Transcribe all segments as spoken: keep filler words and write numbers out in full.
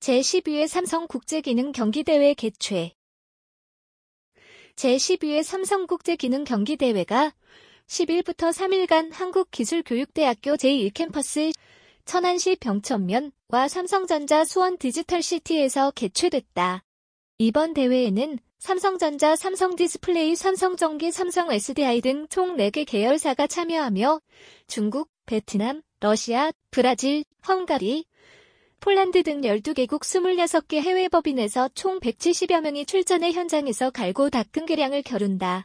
제십이 회 삼성국제기능경기대회 개최. 제십이 회 삼성국제기능경기대회가 십 일부터 삼 일간 한국기술교육대학교 제일 캠퍼스 천안시 병천면과 삼성전자 수원디지털시티에서 개최됐다. 이번 대회에는 삼성전자, 삼성디스플레이, 삼성전기, 삼성에스디아이 등 총 네 개 계열사가 참여하며 중국, 베트남, 러시아, 브라질, 헝가리, 폴란드 등 열두 개국 스물여섯 개 해외 법인에서 총 백칠십여 명이 출전해 현장에서 갈고 닦은 계량을 겨룬다.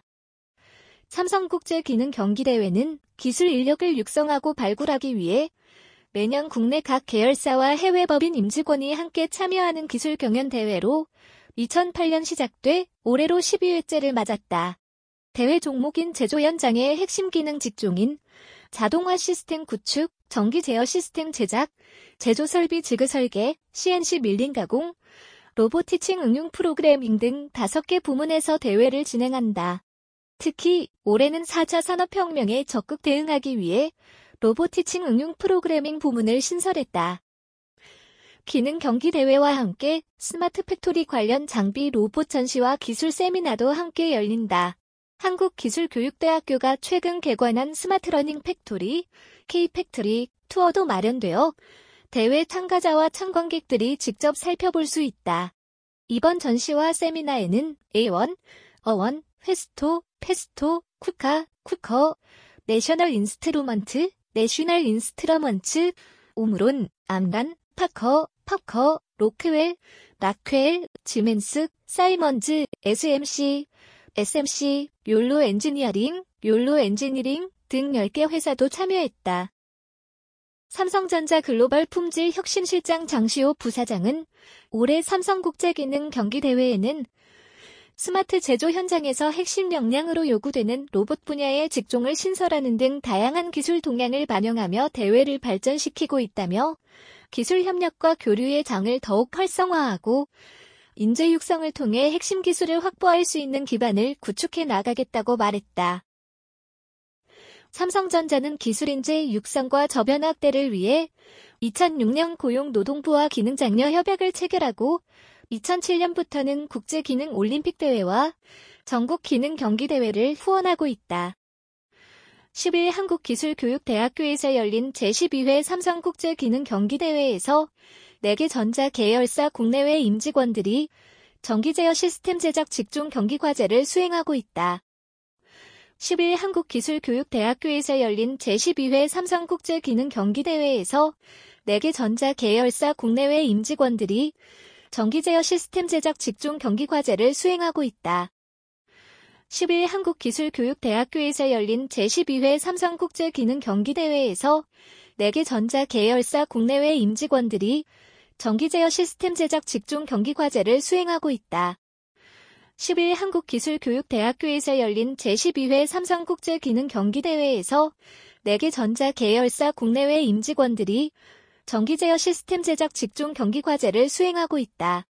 삼성국제기능경기대회는 기술 인력을 육성하고 발굴하기 위해 매년 국내 각 계열사와 해외 법인 임직원이 함께 참여하는 기술 경연 대회로 이천팔 년 시작돼 올해로 십이 회째를 맞았다. 대회 종목인 제조 현장의 핵심 기능 직종인 자동화 시스템 구축, 전기 제어 시스템 제작, 제조 설비 지그 설계, 씨엔씨 밀링 가공, 로보티칭 응용 프로그래밍 등 다섯 개 부문에서 대회를 진행한다. 특히 올해는 사 차 산업혁명에 적극 대응하기 위해 로보티칭 응용 프로그래밍 부문을 신설했다. 기능 경기 대회와 함께 스마트 팩토리 관련 장비 로봇 전시와 기술 세미나도 함께 열린다. 한국기술교육대학교가 최근 개관한 스마트 러닝 팩토리, K-팩토리 투어도 마련되어 대회 참가자와 참관객들이 직접 살펴볼 수 있다. 이번 전시와 세미나에는 에이 원, 어원, 회스토, 페스토, 쿠카, 쿠커, 내셔널 인스트루먼트, 내셔널 인스트러먼츠, 오므론, 암란, 파커, 팝커, 로크웰, 락웰, 지멘스, 사이먼즈, 에스엠씨, 에스엠씨, 욜로 엔지니어링, 욜로 엔지니어링 등 열 개 회사도 참여했다. 삼성전자 글로벌 품질 혁신실장 장시호 부사장은 올해 삼성국제기능경기대회에는 스마트 제조 현장에서 핵심 역량으로 요구되는 로봇 분야의 직종을 신설하는 등 다양한 기술 동향을 반영하며 대회를 발전시키고 있다며 기술 협력과 교류의 장을 더욱 활성화하고 인재 육성을 통해 핵심 기술을 확보할 수 있는 기반을 구축해 나가겠다고 말했다. 삼성전자는 기술인재 육성과 저변화 확대를 위해 이천육 년 고용노동부와 기능장려 협약을 체결하고 이천칠 년부터는 국제기능올림픽대회와 전국기능경기대회를 후원하고 있다. 십 일 한국기술교육대학교에서 열린 제십이 회 삼성국제기능경기대회에서 네 개 전자 계열사 국내외 임직원들이 전기제어 시스템 제작 직종 경기과제를 수행하고 있다. 십 일 한국기술교육대학교에서 열린 제십이 회 삼성국제기능경기대회에서 네 개 전자 계열사 국내외 임직원들이 전기제어 시스템 제작 직종 경기과제를 수행하고 있다. 십 일 한국기술교육대학교에서 열린 제십이 회 삼성국제기능경기대회에서 네 개 전자 계열사 국내외 임직원들이 전기제어 시스템 제작 직종 경기과제를 수행하고 있다. 십 일 한국기술교육대학교에서 열린 제십이 회 삼성국제기능경기대회에서 네 개 전자 계열사 국내외 임직원들이 전기제어 시스템 제작 직종 경기과제를 수행하고 있다.